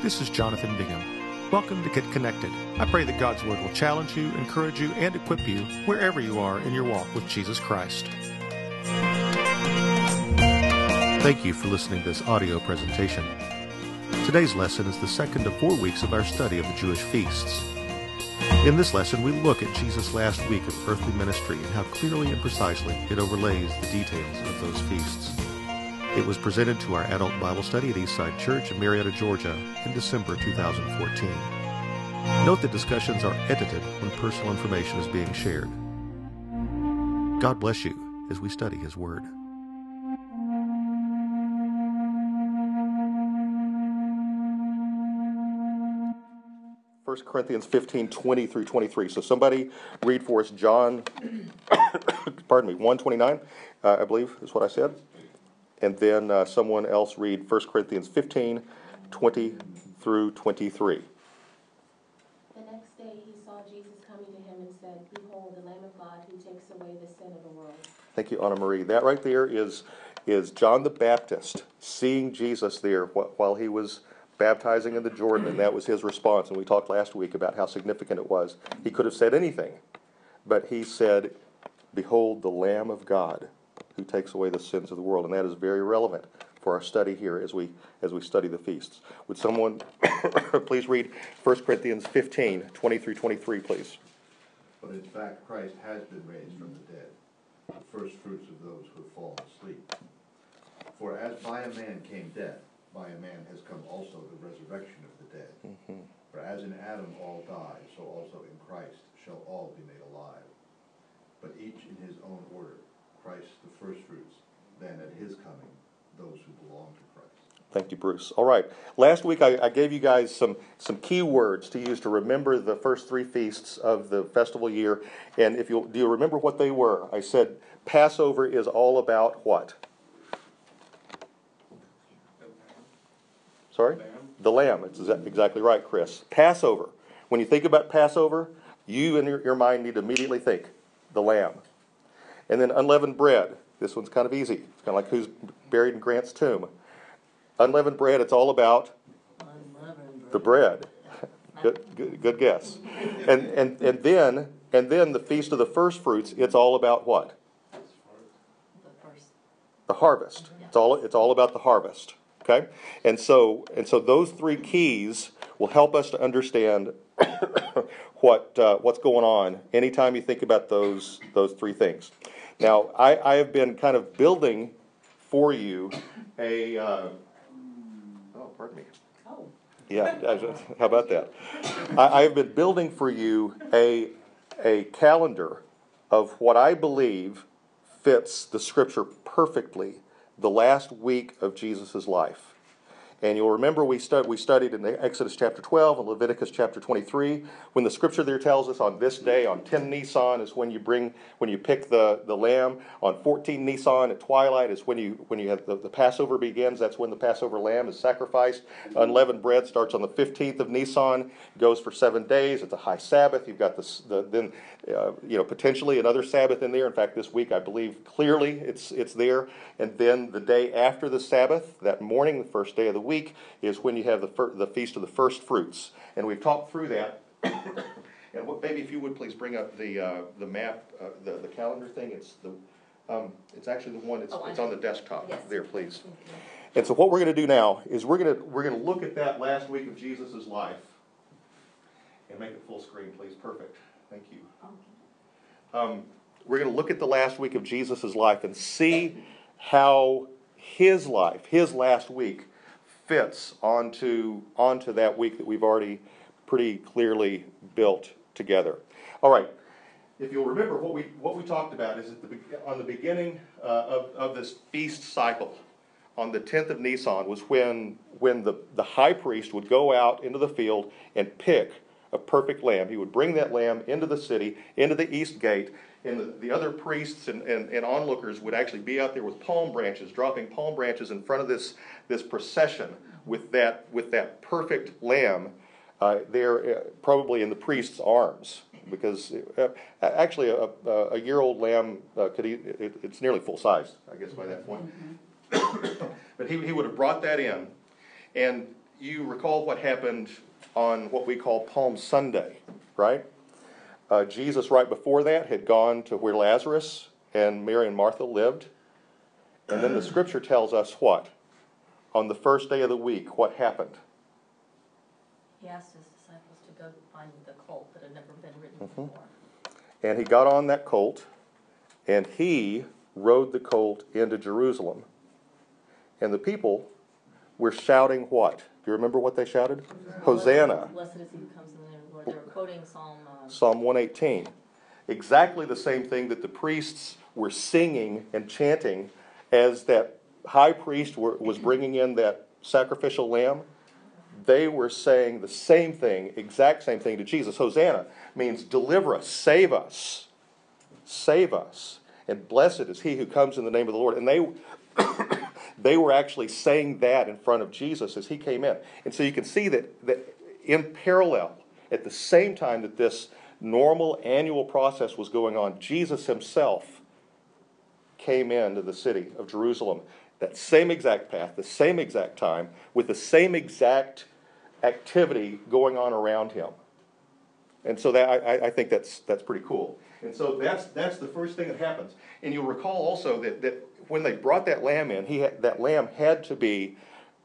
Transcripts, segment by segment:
This is Jonathan Bingham. Welcome to Get Connected. I pray that God's Word will challenge you, encourage you, and equip you wherever you are in your walk with Jesus Christ. Thank you for listening to this audio presentation. Today's lesson is the second of 4 weeks of our study of the Jewish feasts. In this lesson, we look at Jesus' last week of earthly ministry and how clearly and precisely it overlays the details of those feasts. It was presented to our adult Bible study at Eastside Church in Marietta, Georgia in December 2014. Note that discussions are edited when personal information is being shared. God bless you as we study His Word. First Corinthians 15, 20 through 23. So somebody read for us John, 1:29, I believe is what I said. And then someone else read 1 Corinthians 15, 20 through 23. The next day he saw Jesus coming to him and said, "Behold, the Lamb of God who takes away the sin of the world." Thank you, Anna Marie. That right there is John the Baptist seeing Jesus there while he was baptizing in the Jordan, and that was his response. And we talked last week about how significant it was. He could have said anything, but he said, "Behold, the Lamb of God who takes away the sins of the world," and that is very relevant for our study here as we study the feasts. Would someone please read 1 Corinthians 15, 20 through 23, please? But in fact, Christ has been raised from the dead, the first fruits of those who have fallen asleep. For as by a man came death, by a man has come also the resurrection of the dead. Mm-hmm. For as in Adam all die, so also in Christ shall all be made alive. But each in his own order. Christ the firstfruits, then at his coming, those who belong to Christ. Thank you, Bruce. All right. Last week I gave you guys some key words to use to remember the first 3 feasts of the festival year. And do you remember what they were? I said Passover is all about what? Sorry? The lamb. It's exactly right, Chris. Passover. When you think about Passover, you in your mind need to immediately think the lamb. And then unleavened bread. This one's kind of easy. It's kind of like who's buried in Grant's tomb. Unleavened bread, it's all about the bread. Good guess. And then the Feast of the First Fruits, it's all about what? The harvest. It's all about the harvest. Okay? And so those 3 keys will help us to understand what's going on anytime you think about those 3 things. Now, I have been kind of building for you pardon me. Oh. Yeah, how about that? I have been building for you a calendar of what I believe fits the Scripture perfectly, the last week of Jesus' life. And you'll remember we studied in Exodus chapter 12 and Leviticus chapter 23, when the Scripture there tells us on this day, on 10 Nisan, is when you pick the lamb. On 14 Nisan at twilight is when you have the Passover begins. That's when the Passover lamb is sacrificed. Unleavened bread starts on the 15th of Nisan, goes for 7 days. It's a high Sabbath. You've got potentially another Sabbath in there. In fact, this week I believe clearly it's there. And then the day after the Sabbath, that morning, the first day of the week, is when you have the Feast of the First Fruits. And we've talked through that. And maybe if you would please bring up the map, the calendar thing. It's actually the one. It's on the desktop. Yes. There, please. And so what we're going to do now is we're going to look at that last week of Jesus' life and make it full screen, please. Perfect. Thank you. We're going to look at the last week of Jesus' life and see how his life, his last week, fits onto that week that we've already pretty clearly built together. All right. If you'll remember, what we talked about is on the beginning of this feast cycle, on the 10th of Nisan, was when the high priest would go out into the field and pick a perfect lamb. He would bring that lamb into the city, into the east gate, and the other priests and onlookers would actually be out there with palm branches, dropping palm branches in front of this procession with that perfect lamb there, probably in the priest's arms, because actually a year-old lamb could eat. It's nearly full size, I guess, by that point. But he would have brought that in, and you recall what happened on what we call Palm Sunday, right? Jesus, right before that, had gone to where Lazarus and Mary and Martha lived. And then the scripture tells us what? On the first day of the week, what happened? He asked his disciples to go find the colt that had never been ridden before. And he got on that colt, and he rode the colt into Jerusalem. And the people were shouting what? Do you remember what they shouted? Hosanna. Blessed is he who comes in the name of the Lord. They were quoting Psalm 118. Exactly the same thing that the priests were singing and chanting as that high priest was bringing in that sacrificial lamb. They were saying the same thing, exact same thing to Jesus. Hosanna means deliver us, save us, save us. And blessed is he who comes in the name of the Lord. And they were actually saying that in front of Jesus as he came in. And so you can see that in parallel, at the same time that this normal annual process was going on, Jesus himself came into the city of Jerusalem. That same exact path, the same exact time, with the same exact activity going on around him. And so that I think that's pretty cool. And so that's the first thing that happens. And you'll recall also that when they brought that lamb in, that lamb had to be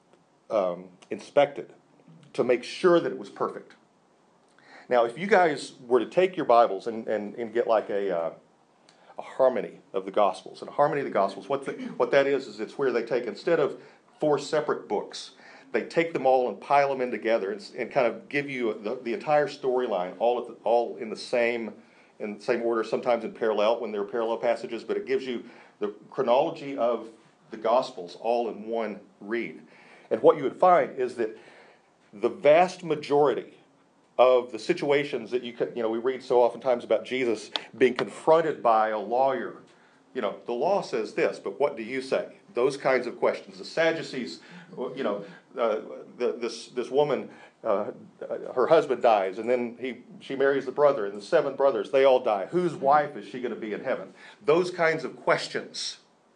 inspected to make sure that it was perfect. Now, if you guys were to take your Bibles and get like a harmony of the Gospels, and a harmony of the Gospels, what that is it's where they take, instead of 4 separate books, they take them all and pile them in together and kind of give you the entire storyline all in the same order, sometimes in parallel when there are parallel passages, but it gives you the chronology of the Gospels all in one read. And what you would find is that the vast majority of the situations that we read so oftentimes about Jesus being confronted by a lawyer. The law says this, but what do you say? Those kinds of questions. The Sadducees, this woman, her husband dies, and then she marries the brother, and the 7 brothers, they all die. Whose wife is she going to be in heaven? Those kinds of questions.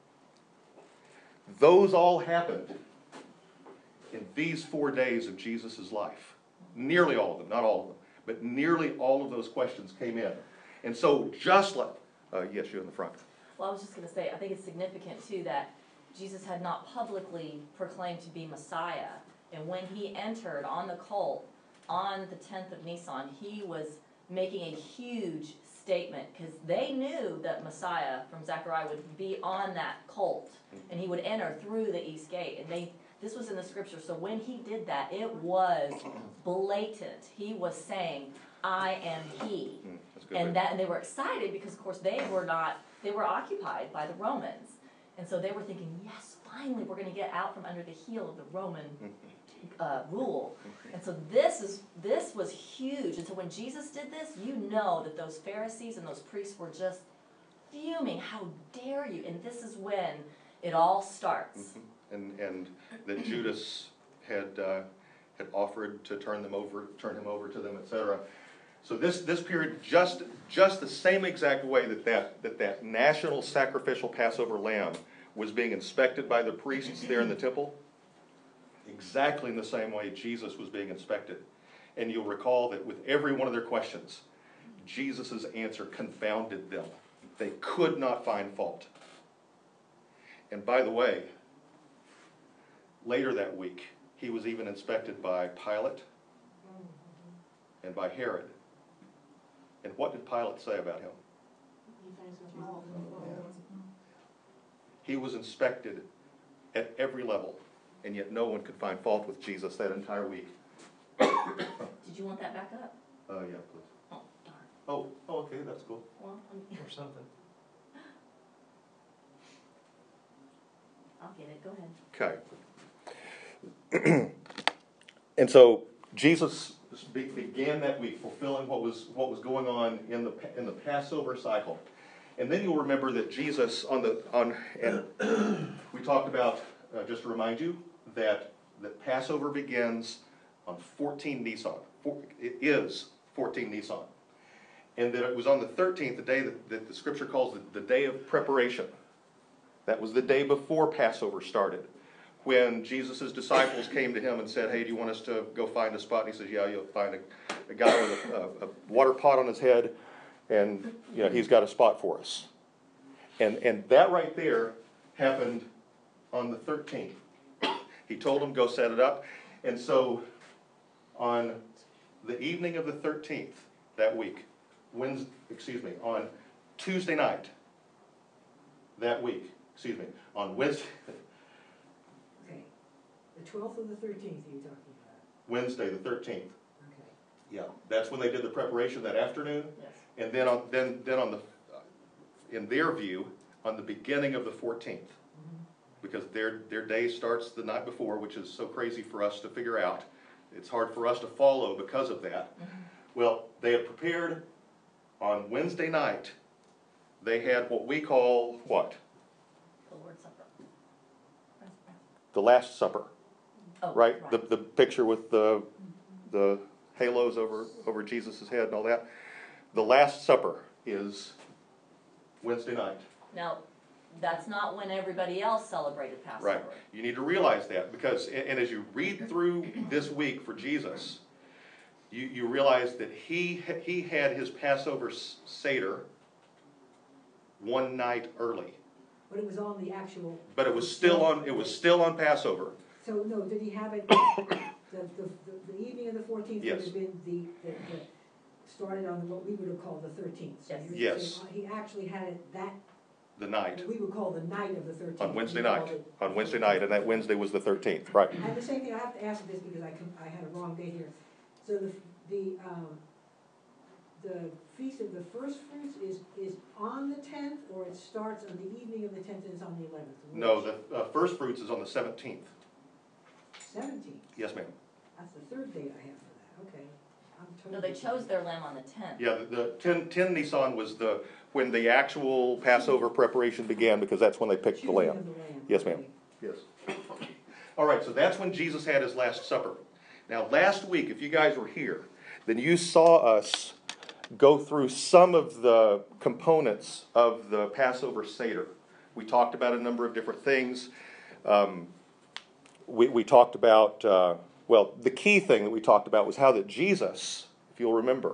Those all happened in these 4 days of Jesus' life. Nearly all of them, not all of them, but nearly all of those questions came in. And so just like, yes, you're in the front. Well, I was just going to say, I think it's significant, too, that Jesus had not publicly proclaimed to be Messiah. And when he entered on the colt on the 10th of Nisan, he was making a huge statement because they knew that Messiah from Zechariah would be on that colt and he would enter through the east gate. And this was in the scripture. So when he did that, it was blatant. He was saying, I am he. And they were excited because, of course, they were occupied by the Romans. And so they were thinking, yes, finally we're going to get out from under the heel of the Roman rule. And so this was huge. And so when Jesus did this, you know that those Pharisees and those priests were just fuming. How dare you? And this is when it all starts. And that Judas had offered to turn him over to them, etc. So this period, just the same exact way that national sacrificial Passover lamb was being inspected by the priests there in the temple, exactly in the same way Jesus was being inspected. And you'll recall that with every one of their questions, Jesus' answer confounded them. They could not find fault. And by the way, later that week, he was even inspected by Pilate and by Herod. And what did Pilate say about him? He was inspected at every level, and yet no one could find fault with Jesus that entire week. Did you want that back up? Yeah, please. Oh, darn. Oh, okay, that's cool. Well, Or something. I'll get it. Go ahead. Okay. And so Jesus began that week fulfilling what was going on in the Passover cycle. And then you'll remember that Jesus and we talked about, just to remind you, that Passover begins on 14 Nisan. It is 14 Nisan. And that it was on the 13th, the day that the scripture calls the day of preparation. That was the day before Passover started, when Jesus' disciples came to him and said, hey, do you want us to go find a spot? And he says, yeah, you'll find a guy with a water pot on his head, and he's got a spot for us. And that right there happened on the 13th. He told them, go set it up. And so on the evening of the 13th that week, on Tuesday night that week, on Wednesday, Okay, the 12th or the 13th are you talking about? Wednesday the 13th. Okay. Yeah, that's when they did the preparation that afternoon. Yes. And then on the, in their view, on the beginning of the 14th, because their day starts the night before, which is so crazy for us to figure out. It's hard for us to follow because of that. Well, they had prepared on Wednesday night. They had what we call what? The Lord's Supper. The Last Supper, Oh, right? The picture with the halos over Jesus' head and all that. The Last Supper is Wednesday night. Now, that's not when everybody else celebrated Passover. Right. You need to realize that because, and as you read through this week for Jesus, you realize that he had his Passover Seder one night early. But it was on the actual. But it was still on Passover. So no, did he have it the evening of the 14th? Yes. Would have been the started on what we would have called the 13th. So Yes. you're Yes. saying, he actually had it The night. we would call the night of the 13th. On Wednesday We called night. it- On Wednesday night, and that Wednesday was the 13th. Right. And the same thing, I have to ask this because I had a wrong date here. So the Feast of the First Fruits is on the 10th, or it starts on the evening of the 10th and is on the 11th? No, the First Fruits is on the 17th. 17th. Yes, ma'am. That's the third date I have for that, okay. I'm No, totally. they chose their lamb on the 10th. Yeah, the 10 Nisan was when the actual Passover preparation began, because that's when they picked the Choosing lamb. of the lamb. Yes, ma'am. Okay. Yes. All right, so that's when Jesus had his Last Supper. Now, last week, if you guys were here, then you saw us go through some of the components of the Passover Seder. We talked about a number of different things. We talked about, the key thing that we talked about was how that Jesus, if you'll remember,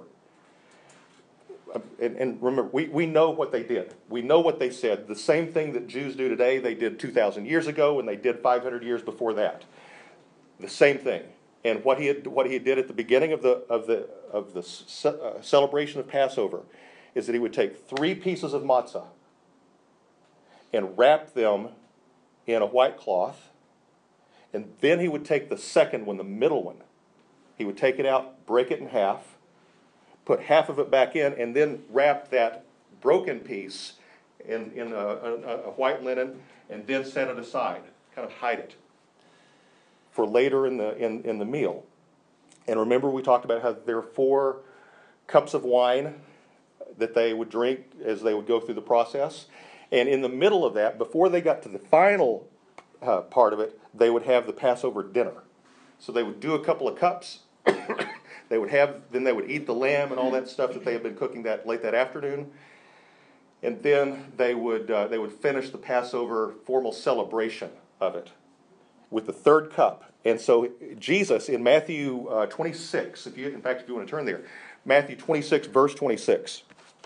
and remember, we know what they did. We know what they said. The same thing that Jews do today, they did 2,000 years ago, and they did 500 years before that. The same thing. And what he did at the beginning of the celebration of Passover is that he would take 3 pieces of matzah and wrap them in a white cloth, and then he would take the second one, the middle one. He would take it out, break it in half, put half of it back in, and then wrap that broken piece in a white linen, and then set it aside, kind of hide it for later in the meal. And remember, we talked about how there are 4 cups of wine that they would drink as they would go through the process. And in the middle of that, before they got to the final part of it, they would have the Passover dinner. So they would do a couple of cups. Then they would eat the lamb and all that stuff that they had been cooking late that afternoon. And then they would finish the Passover formal celebration of it with the third cup. And so Jesus in Matthew 26, if you want to turn there, Matthew 26, verse 26.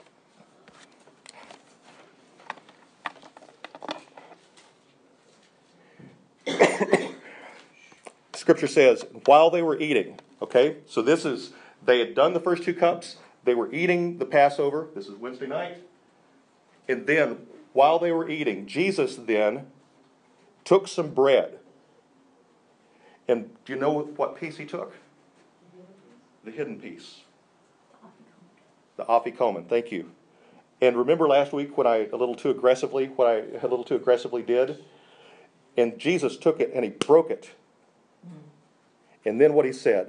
Scripture says, while they were eating, okay, so they had done the first 2 cups, they were eating the Passover, this is Wednesday night, and then while they were eating, Jesus then took some bread. And do you know what piece he took? The hidden piece. The afikomen, thank you. And remember last week when I a little too aggressively did? And Jesus took it and he broke it. And then what he said,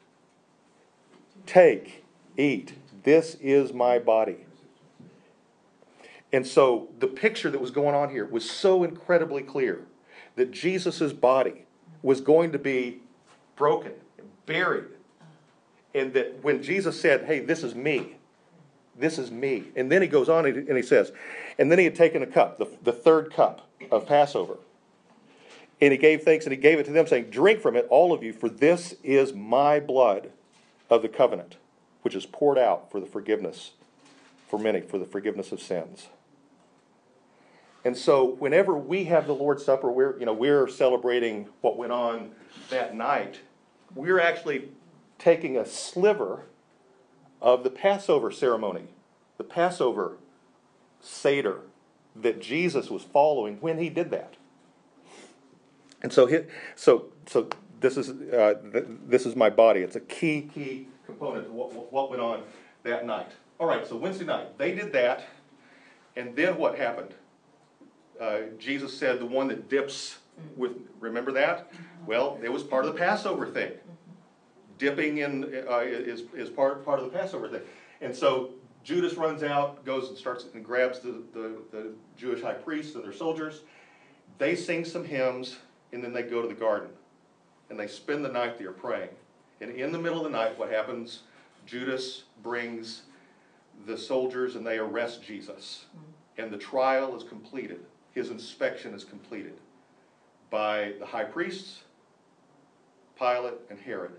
take, eat, this is my body. And so the picture that was going on here was so incredibly clear that Jesus' body was going to be broken, buried. And that when Jesus said, hey, this is me. This is me. And then he goes on and he says, and then he had taken a cup, the third cup of Passover. And he gave thanks, and he gave it to them, saying, drink from it, all of you, for this is my blood of the covenant, which is poured out for the forgiveness, for many, for the forgiveness of sins. And so whenever we have the Lord's Supper, we're celebrating what went on that night. We're actually taking a sliver of the Passover ceremony, the Passover Seder that Jesus was following when he did that. And so this is my body. It's a key component to what went on that night. All right, so Wednesday night, they did that, and then what happened? Jesus said, the one that dips with, remember that? Well, it was part of the Passover thing. Dipping in is part of the Passover thing. And so Judas runs out, goes and starts and grabs the Jewish high priests and their soldiers. They sing some hymns, and then they go to the garden. And they spend the night there praying. And in the middle of the night, what happens? Judas brings the soldiers and they arrest Jesus. And the trial is completed. His inspection is completed by the high priests, Pilate, and Herod.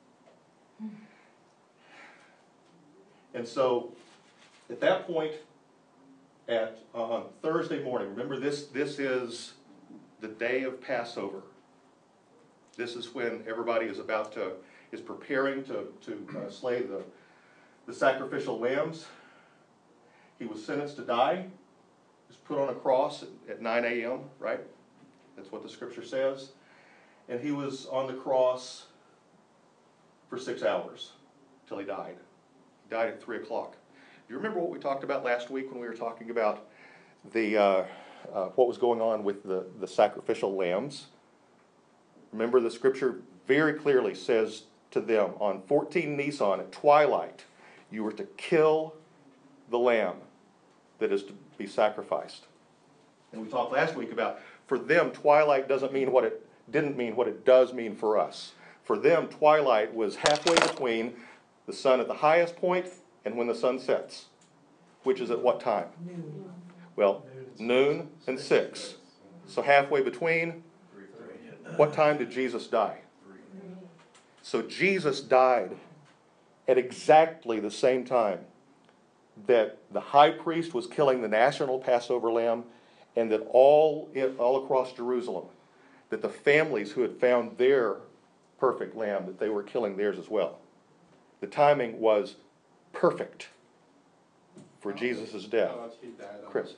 And so, at that point, on Thursday morning, remember this is the day of Passover. This is when everybody is preparing to slay the sacrificial lambs. He was sentenced to die. He was put on a cross at 9 a.m., right? That's what the scripture says. And he was on the cross for 6 hours till he died. He died at 3 o'clock. Do you remember what we talked about last week when we were talking about what was going on with the sacrificial lambs? Remember, the scripture very clearly says to them on 14 Nisan at twilight, you were to kill the lamb that is to be sacrificed. And we talked last week about, for them, twilight didn't mean what it does mean for us. For them, twilight was halfway between the sun at the highest point and when the sun sets, which is at what time? Noon. Well, noon and 6. So halfway between. What time did Jesus die? So Jesus died at exactly the same time that the high priest was killing the national Passover lamb, and that all across Jerusalem, that the families who had found their perfect lamb, that they were killing theirs as well. The timing was perfect for Jesus' death. Chris.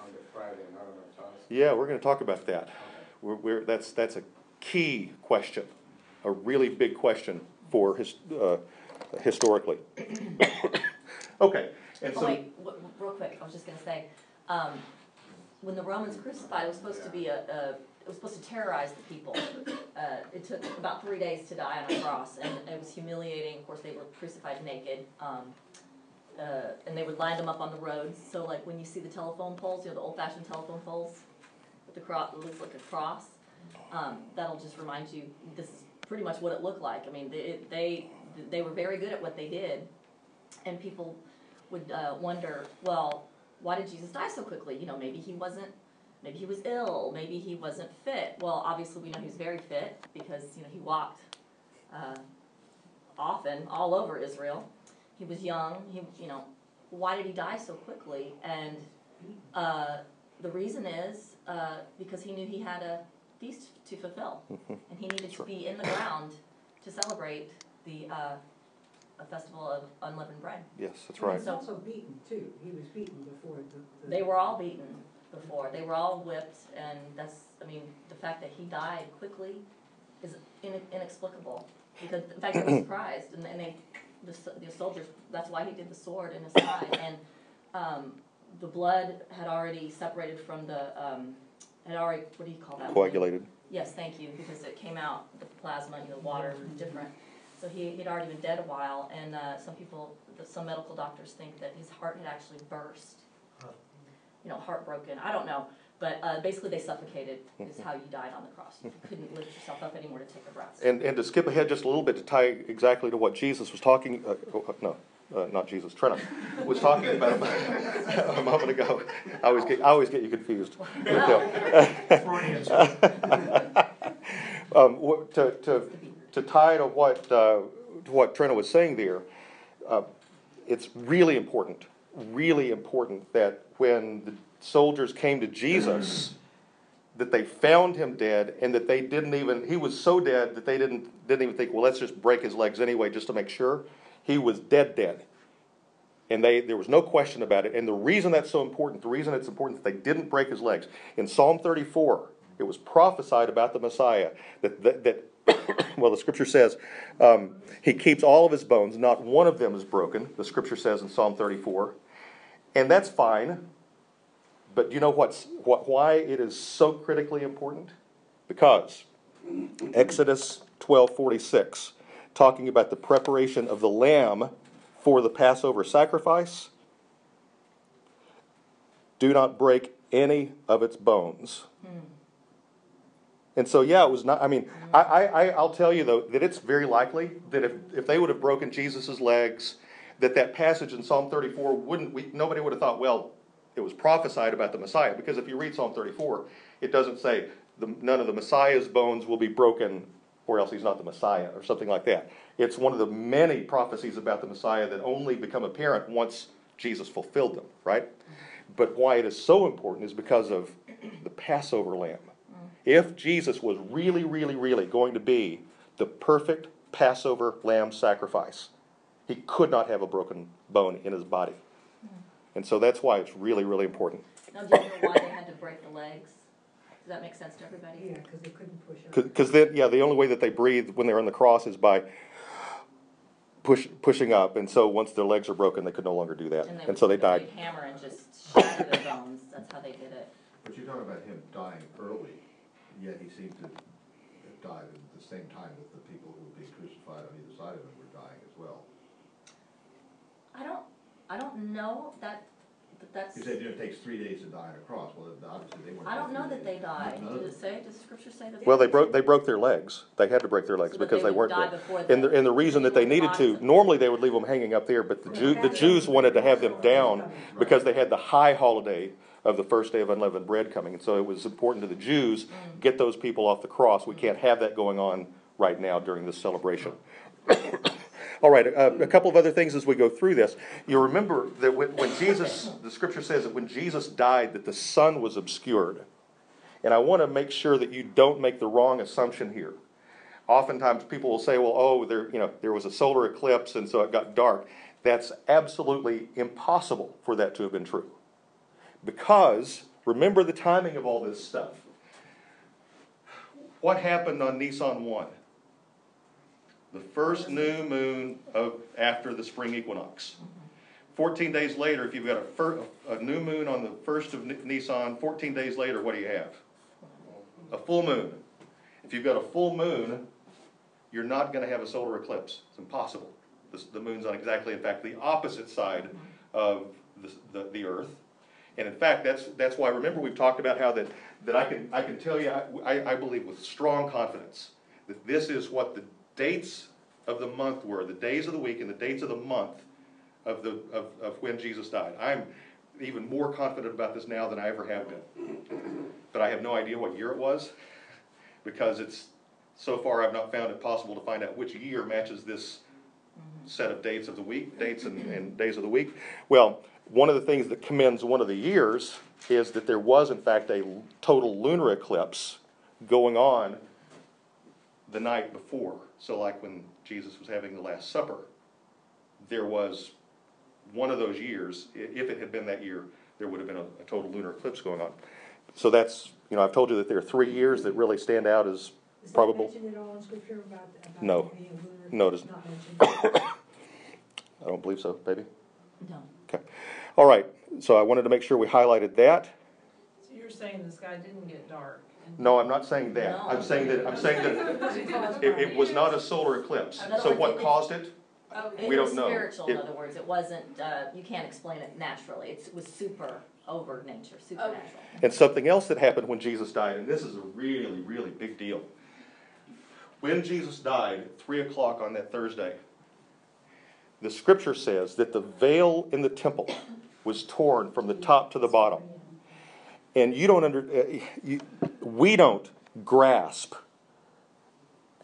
Yeah, we're going to talk about that. That's a key question, a really big question for historically. Okay, and so. Wait, real quick, I was just going to say, when the Romans crucified, it was supposed to be it was supposed to terrorize the people. It took about 3 days to die on a cross, and it was humiliating. Of course, they were crucified naked, and they would line them up on the roads. So, like when you see the telephone poles, the old-fashioned telephone poles with the cross, it looks like a cross. That'll just remind you this is pretty much what it looked like. I mean, they were very good at what they did, and people would wonder, well, why did Jesus die so quickly? Maybe he was ill, maybe he wasn't fit. Well, obviously we know he was very fit because he walked often all over Israel. He was young. Why did he die so quickly? And the reason is because he knew he had a feast to fulfill, and he needed to be in the ground to celebrate a festival of unleavened bread. Yes, that's right. He was also beaten too. He was beaten before. They were all beaten before. They were all whipped, and the fact that he died quickly is inexplicable. Because in fact, they were surprised, and the soldiers. That's why he did the sword in his side, and the blood had already separated from the. What do you call that? Coagulated. Yes, thank you, because it came out, the plasma, the water was different. So he'd already been dead a while, and some medical doctors think that his heart had actually burst. Heartbroken. I don't know. But basically they suffocated is how you died on the cross. You couldn't lift yourself up anymore to take a breath. And to skip ahead just a little bit to tie exactly to what Jesus was talking, not Jesus, Trina, was talking about a moment ago. I always get you confused. To tie to what Trina was saying there, it's really important that when the soldiers came to Jesus, that they found him dead, and that he was so dead that they didn't even think, well, let's just break his legs anyway just to make sure. He was dead. And there was no question about it. And the reason that's so important, the reason it's important that they didn't break his legs, in Psalm 34, it was prophesied about the Messiah that well, the scripture says he keeps all of his bones, not one of them is broken, the scripture says in Psalm 34. And that's fine. But you know why it is so critically important? Because Exodus 12:46, talking about the preparation of the lamb for the Passover sacrifice, do not break any of its bones. And so, it was not, I'll tell you, though, that it's very likely that if they would have broken Jesus' legs, that passage in Psalm 34 nobody would have thought, well, it was prophesied about the Messiah. Because if you read Psalm 34, it doesn't say none of the Messiah's bones will be broken or else he's not the Messiah or something like that. It's one of the many prophecies about the Messiah that only become apparent once Jesus fulfilled them, right? But why it is so important is because of the Passover lamb. If Jesus was really, really, really going to be the perfect Passover lamb sacrifice, he could not have a broken bone in his body. And so that's why it's really, really important. Now, do you know why they had to break the legs? Does that make sense to everybody? Yeah, because they couldn't push up. Because the only way that they breathe when they're on the cross is by pushing up. And so once their legs are broken, they could no longer do that. And so they died. They'd hammer and just shatter their bones. That's how they did it. But you're talking about him dying early, yet he seemed to have died at the same time that the people who were being crucified on either side of him were dying as well. I don't know that's. You said it takes 3 days to die on a cross. Well, obviously they weren't. I don't know that they died. Does the scripture say that? Well, they broke their legs. They had to break their legs because they weren't dead. And the reason that they needed to, normally they would leave them hanging up there, but the Jews wanted to have them down because they had the high holiday of the first day of unleavened bread coming. And so it was important to the Jews, get those people off the cross. We can't have that going on right now during this celebration. All right, a couple of other things as we go through this. You remember that when Jesus, the scripture says that when Jesus died, that the sun was obscured. And I want to make sure that you don't make the wrong assumption here. Oftentimes people will say, well, there was a solar eclipse and so it got dark. That's absolutely impossible for that to have been true. Because, remember the timing of all this stuff. What happened on Nisan 1? The first new moon after the spring equinox. 14 days later, if you've got a new moon on the 1st of Nisan, 14 days later, what do you have? A full moon. If you've got a full moon, you're not going to have a solar eclipse. It's impossible. The moon's on exactly, in fact, the opposite side of the Earth. And in fact, that's why, remember, we've talked about how that I can tell you, I believe with strong confidence, that this is what the dates of the month were, the days of the week and the dates of the month of when Jesus died. I'm even more confident about this now than I ever have been. But I have no idea what year it was, because so far I've not found it possible to find out which year matches this set of dates of the week, dates and days of the week. Well, one of the things that commends one of the years is that there was in fact a total lunar eclipse going on the night before. So like when Jesus was having the Last Supper, there was one of those years, if it had been that year, there would have been a total lunar eclipse going on. So that's, I've told you that there are 3 years that really stand out as probable. Is that mentioned at all in Scripture about No. being a lunar? No, it isn't. Not mentioned. I don't believe so, baby. No. Okay. All right. So I wanted to make sure we highlighted that. So you're saying the sky didn't get dark? No, I'm not saying that. No. I'm saying that it was not a solar eclipse. In other So words, what caused it? It We was don't know. spiritual, in other words. It wasn't, you can't explain it naturally. It was super over nature, supernatural. And something else that happened when Jesus died, and this is a really, really big deal. When Jesus died at 3 o'clock on that Thursday, the scripture says that the veil in the temple was torn from the top to the bottom. And we don't grasp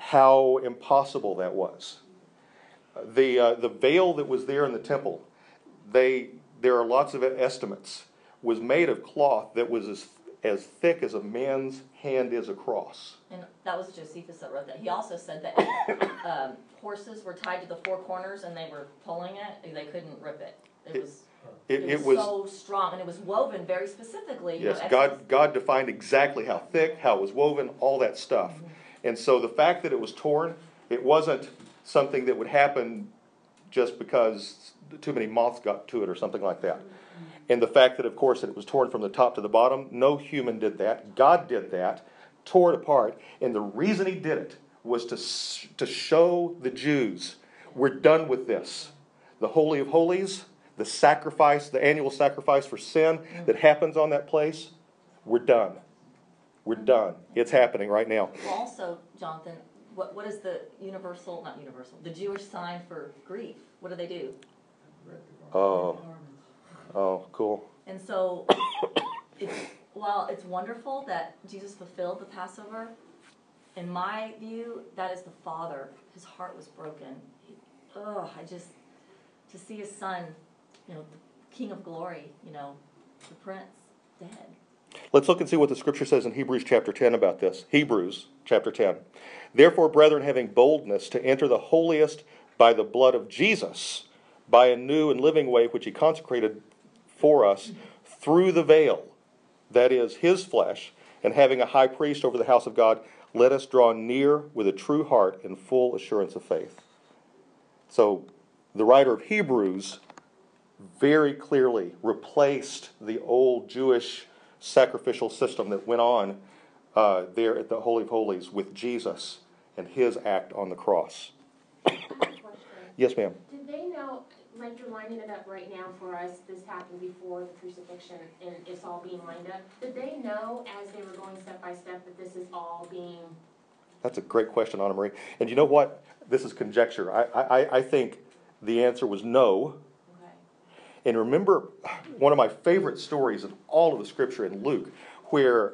how impossible that was. The veil that was there in the temple, there are lots of estimates, was made of cloth that was as thick as a man's hand is across. And that was Josephus that wrote that. He also said that horses were tied to the four corners and they were pulling it, they couldn't rip it. It was so strong, and it was woven very specifically. Yes, God defined exactly how thick, how it was woven, all that stuff. Mm-hmm. And so the fact that it was torn, it wasn't something that would happen just because too many moths got to it or something like that. And the fact that, of course, that it was torn from the top to the bottom, no human did that. God did that, tore it apart. And the reason he did it was to show the Jews, we're done with this. The Holy of Holies, the sacrifice, the annual sacrifice for sin that happens on that place, we're done. We're done. It's happening right now. Well, also, Jonathan, what is the the Jewish sign for grief? What do? Oh, cool. And so, while it's wonderful that Jesus fulfilled the Passover, in my view, that is the Father. His heart was broken. To see his son, the King of Glory, the Prince, dead. Let's look and see what the Scripture says in Hebrews chapter 10 about this. Hebrews chapter 10. Therefore, brethren, having boldness to enter the holiest by the blood of Jesus, by a new and living way which he consecrated for us through the veil, that is, his flesh, and having a high priest over the house of God, let us draw near with a true heart and full assurance of faith. So, the writer of Hebrews very clearly replaced the old Jewish sacrificial system that went on there at the Holy of Holies with Jesus and his act on the cross. I have a question. Yes, ma'am. Did they know, like you're lining it up right now for us, this happened before the crucifixion and it's all being lined up. Did they know as they were going step by step that this is all being... That's a great question, Anna Marie. And you know what? This is conjecture. I think the answer was no. Okay. And remember one of my favorite stories in all of the Scripture in Luke, where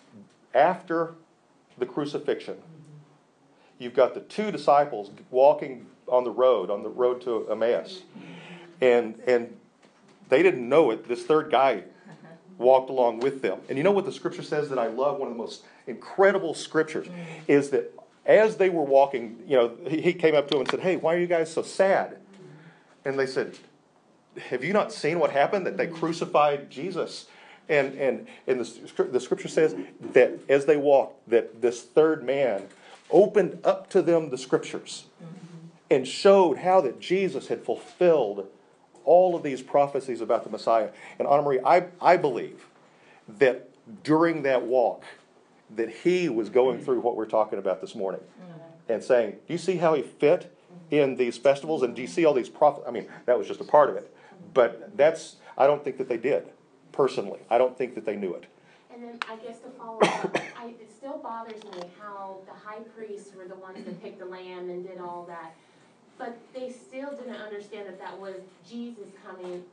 after the crucifixion, you've got the two disciples walking on the road to Emmaus. And they didn't know it. This third guy walked along with them. And you know what the Scripture says that I love? One of the most incredible Scriptures is that as they were walking, he came up to them and said, "Hey, why are you guys so sad?" And they said, "Have you not seen what happened? That they crucified Jesus." And the Scripture says that as they walked, that this third man opened up to them the Scriptures and showed how that Jesus had fulfilled all of these prophecies about the Messiah. And Anna Marie, I believe that during that walk, that he was going through what we're talking about this morning and saying, do you see how he fit in these festivals? And do you see all these prophets? I mean, that was just a part of it. But I don't think that they did, personally. I don't think that they knew it. And then I guess to follow up, it still bothers me how the high priests were the ones that picked the lamb and did all that. But they still didn't understand that was Jesus coming,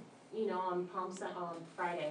on Friday.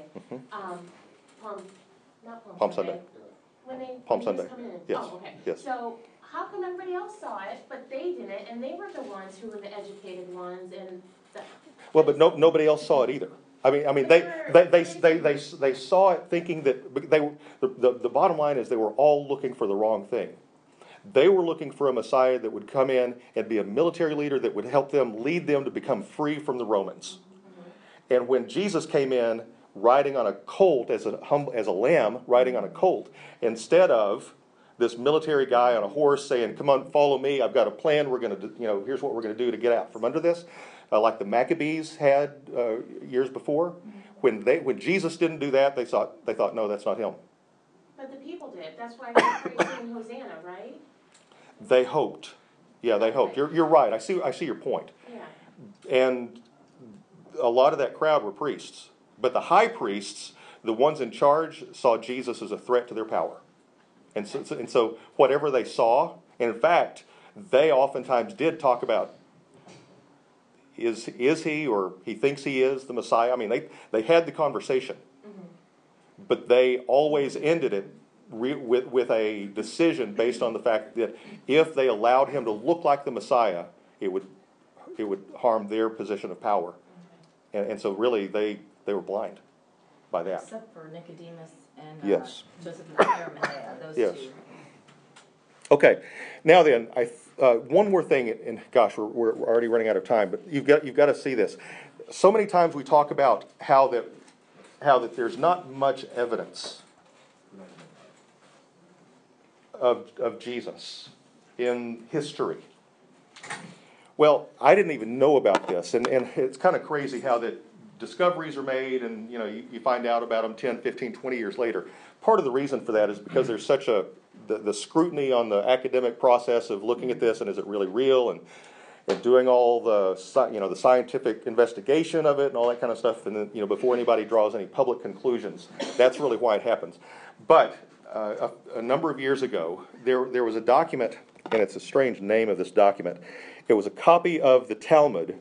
Palm Sunday. Palm Sunday. Was coming in. Yes. Oh, okay. Yes. So how come everybody else saw it, but they didn't, and they were the ones who were the educated ones, and well, but nobody else saw it either. I mean, they saw it thinking that the bottom line is they were all looking for the wrong thing. They were looking for a Messiah that would come in and be a military leader that would help them, lead them to become free from the Romans. And when Jesus came in riding on a colt, as a lamb riding on a colt, instead of this military guy on a horse saying, "Come on, follow me. I've got a plan. We're going to, here's what we're going to do to get out from under this," like the Maccabees had years before. When Jesus didn't do that, they thought, no, that's not him. But the people did. That's why they're praising Hosanna, right? They hoped. Yeah, they hoped. You're right. I see your point. Yeah. And a lot of that crowd were priests. But the high priests, the ones in charge, saw Jesus as a threat to their power. And so whatever they saw, and in fact, they oftentimes did talk about, is he, or he thinks he is the Messiah? I mean, they had the conversation. But they always ended it with a decision based on the fact that if they allowed him to look like the Messiah, it would harm their position of power. And so really they were blind by that. Except for Nicodemus and Yes. Joseph of Arimathea, those Yes. two. Okay, now then, one more thing, and gosh, we're already running out of time, but you've got to see this. So many times we talk about how that there's not much evidence of Jesus in history. Well, I didn't even know about this, and it's kind of crazy how that discoveries are made, and you find out about them 10, 15, 20 years later. Part of the reason for that is because there's such the scrutiny on the academic process of looking at this, and is it really real, and doing all the scientific investigation of it and all that kind of stuff, and then before anybody draws any public conclusions. That's really why it happens. But a number of years ago, there was a document, and it's a strange name of this document. It was a copy of the Talmud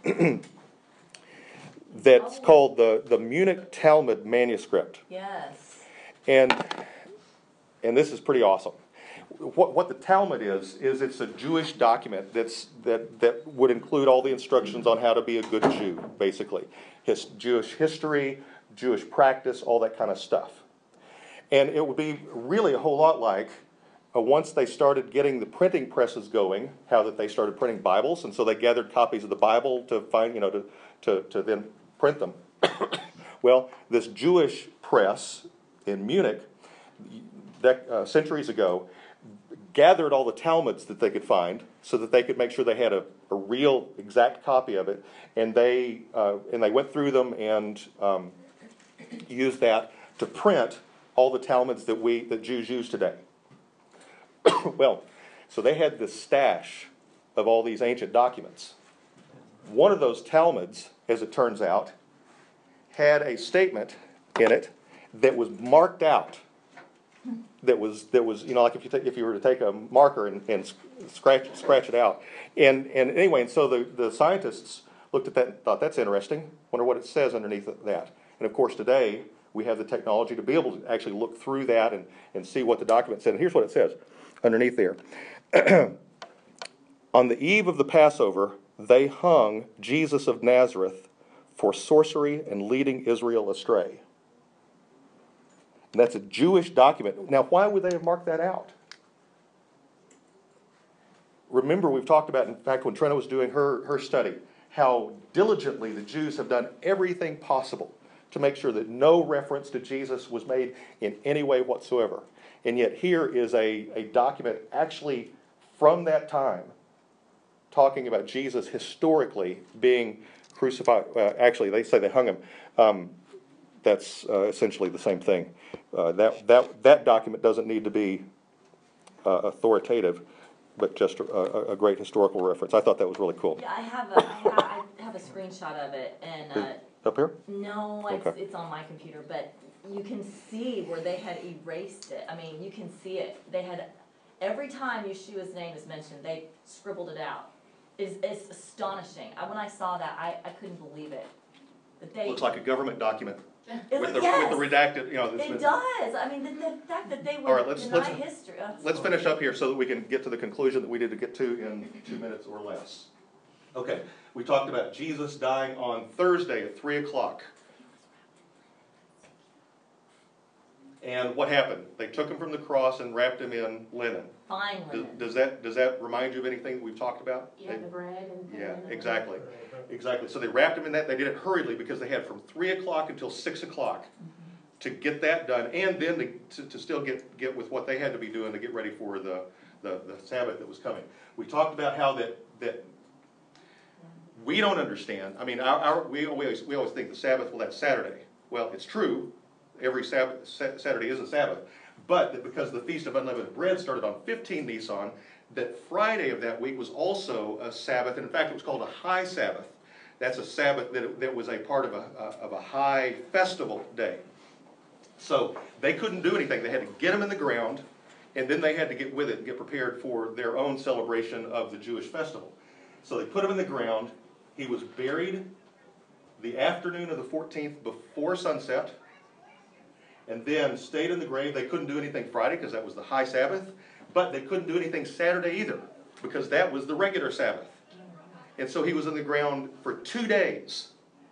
that's called the Munich Talmud manuscript. Yes. And this is pretty awesome. What the Talmud is it's a Jewish document that would include all the instructions on how to be a good Jew, basically. Jewish history, Jewish practice, all that kind of stuff. And it would be really a whole lot like once they started getting the printing presses going, how that they started printing Bibles, and so they gathered copies of the Bible to find, to then print them. Well, this Jewish press in Munich, centuries ago, gathered all the Talmuds that they could find so that they could make sure they had a real exact copy of it, and they went through them and used that to print all the Talmuds that Jews use today. Well, so they had this stash of all these ancient documents. One of those Talmuds, as it turns out, had a statement in it that was marked out. That was like if you were to take a marker and scratch it out. And anyway, and so the scientists looked at that and thought, that's interesting. Wonder what it says underneath that. And of course today we have the technology to be able to actually look through that and see what the document said. And here's what it says underneath there. On the eve of the Passover, they hung Jesus of Nazareth for sorcery and leading Israel astray. And that's a Jewish document. Now, why would they have marked that out? Remember, we've talked about, in fact, when Trina was doing her study, how diligently the Jews have done everything possible to make sure that no reference to Jesus was made in any way whatsoever. And yet here is a document actually from that time talking about Jesus historically being crucified. Actually, they say they hung him. That's essentially the same thing. That document doesn't need to be authoritative, but just a great historical reference. I thought that was really cool. Yeah, I have a screenshot of it, and Up here? no, it's on my computer, but you can see where they had erased it. I mean, you can see it. They had, every time Yeshua's name is mentioned, they scribbled it out. It's astonishing. When I saw that, I couldn't believe it. That they, Looks like a government document with the yes, redacted. it does. I mean, the fact that they would All right, let's history. Let's finish up here so that we can get to the conclusion that we need to get to in 2 minutes or less. Okay, we talked about Jesus dying on Thursday at 3 o'clock. And what happened? They took him from the cross and wrapped him in linen. Fine linen. Does that remind you of anything that we've talked about? Yeah, the bread and. Yeah, exactly. Exactly. So they wrapped him in that. They did it hurriedly because they had from 3 o'clock until 6 o'clock to get that done, and then to still get with what they had to be doing to get ready for the Sabbath that was coming. We talked about how that we don't understand. I mean, we always think the Sabbath, well, that's Saturday. Well, it's true. Every Saturday is a Sabbath. But that because the Feast of Unleavened Bread started on 15 Nisan, that Friday of that week was also a Sabbath. And in fact, it was called a high Sabbath. That's a Sabbath that was a part of a high festival day. So they couldn't do anything. They had to get him in the ground, and then they had to get with it and get prepared for their own celebration of the Jewish festival. So they put him in the ground. He was buried the afternoon of the 14th before sunset. and then stayed in the grave. They couldn't do anything Friday because that was the high Sabbath, but they couldn't do anything Saturday either because that was the regular Sabbath. And so he was in the ground for 2 days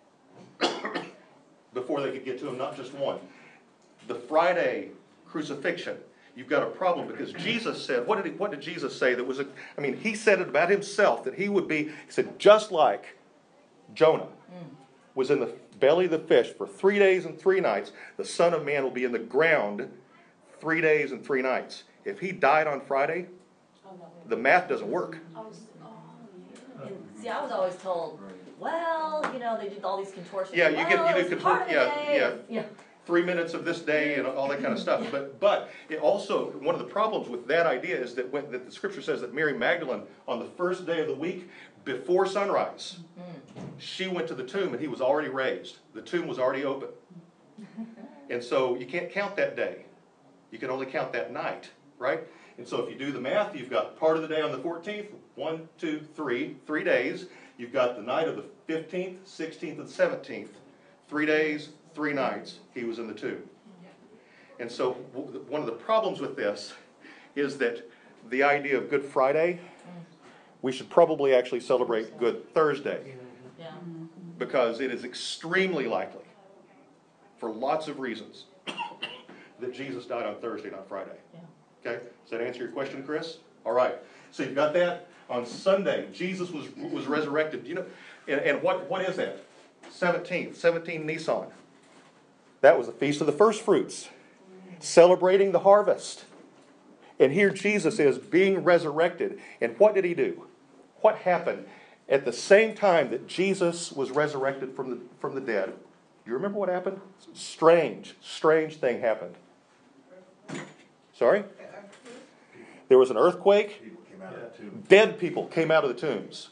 before they could get to him, not just one. The Friday crucifixion, you've got a problem because Jesus said, what did Jesus say that was he said it about himself that he would be, he said, just like Jonah was in the belly of the fish for 3 days and 3 nights, the Son of Man will be in the ground 3 days and 3 nights. If he died on Friday, the math doesn't work. And see, I was always told, well, they did all these contortions. Yeah, you it's could part of the day. yeah. 3 minutes of this day and all that kind of stuff. But it also, one of the problems with that idea is that that the scripture says that Mary Magdalene, on the first day of the week, before sunrise, she went to the tomb and he was already raised. The tomb was already open. And so you can't count that day. You can only count that night, right? And so if you do the math, you've got part of the day on the 14th, 1, 2, 3, 3 days. You've got the night of the 15th, 16th, and 17th. 3 days, 3 nights, he was in the tomb. And so one of the problems with this is that the idea of Good Friday, we should probably actually celebrate Good Thursday. Yeah. Because it is extremely likely, for lots of reasons, that Jesus died on Thursday, not Friday. Yeah. Okay? Does that answer your question, Chris? All right. So you've got that. On Sunday, Jesus was resurrected. And what is that? 17 Nisan. That was the Feast of the First Fruits, celebrating the harvest. And here Jesus is being resurrected. And what did he do? What happened at the same time that Jesus was resurrected from the dead? You remember what happened? Strange thing happened. Sorry? There was an earthquake. People came out of the tomb. Dead people came out of the tombs.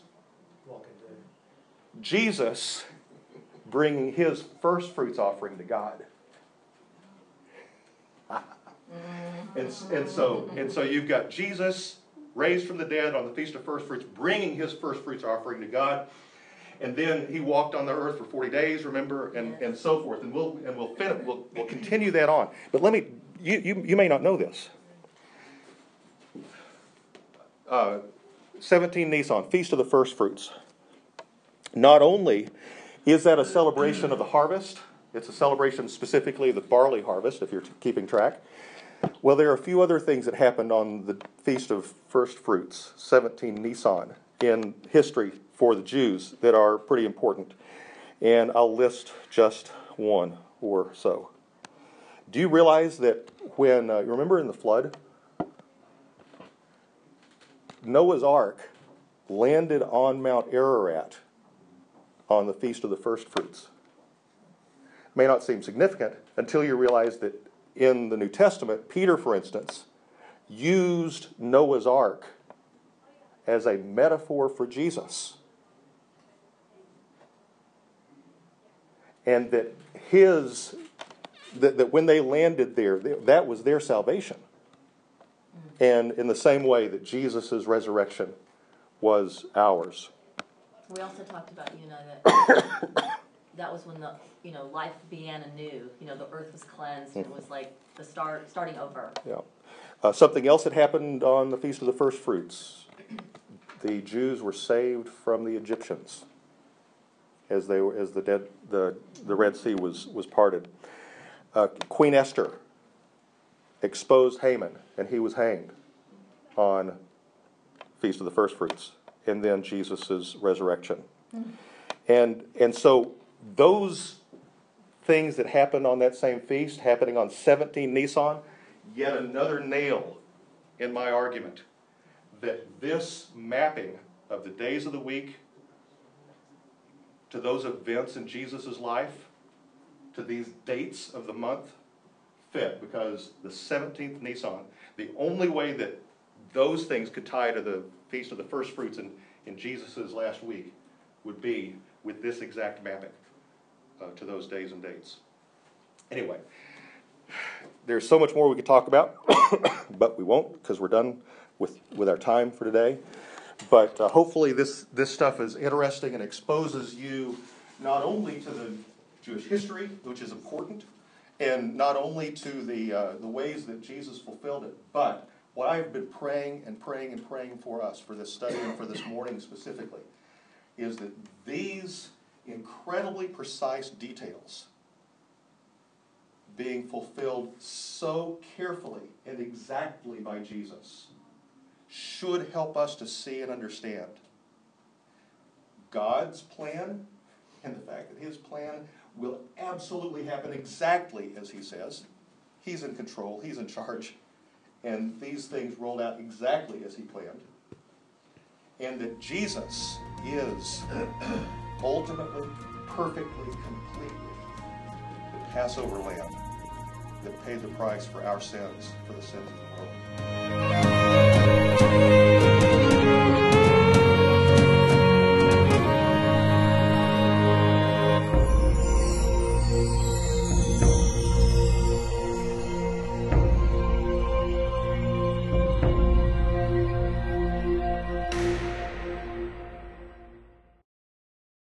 Jesus bringing his first fruits offering to God. And so you've got Jesus raised from the dead on the Feast of First Fruits, bringing his first fruits offering to God. And then he walked on the earth for 40 days, remember, and so forth. And we'll continue that on. But you may not know this. 17 Nisan, Feast of the First Fruits. Not only is that a celebration of the harvest, it's a celebration specifically of the barley harvest, if you're keeping track. Well, there are a few other things that happened on the Feast of First Fruits, 17 Nisan, in history for the Jews that are pretty important. And I'll list just one or so. Do you realize that when, you remember in the flood, Noah's Ark landed on Mount Ararat on the Feast of the First Fruits? It may not seem significant until you realize that in the New Testament, Peter, for instance, used Noah's Ark as a metaphor for Jesus. And that that when they landed there, that was their salvation. And in the same way that Jesus' resurrection was ours. We also talked about, that that was when the, life began anew. The earth was cleansed. And it was like the starting over. Yeah. Something else that happened on the Feast of the First Fruits. The Jews were saved from the Egyptians as the Red Sea was parted. Queen Esther exposed Haman, and he was hanged on Feast of the First Fruits, and then Jesus' resurrection. And so those things that happened on that same feast, happening on 17 Nisan, yet another nail in my argument that this mapping of the days of the week to those events in Jesus' life, to these dates of the month, fit, because the 17th Nisan, the only way that those things could tie to the Feast of the First Fruits in Jesus' last week would be with this exact mapping to those days and dates. Anyway, there's so much more we could talk about, but we won't because we're done with our time for today. But hopefully this stuff is interesting and exposes you not only to the Jewish history, which is important, And not only to the ways that Jesus fulfilled it, but what I've been praying and praying and praying for us, for this study and for this morning specifically, is that these incredibly precise details being fulfilled so carefully and exactly by Jesus should help us to see and understand God's plan and the fact that His plan will absolutely happen exactly as He says. He's in control, He's in charge, and these things rolled out exactly as He planned. And that Jesus is ultimately, perfectly, completely the Passover lamb that paid the price for our sins, for the sins of the world.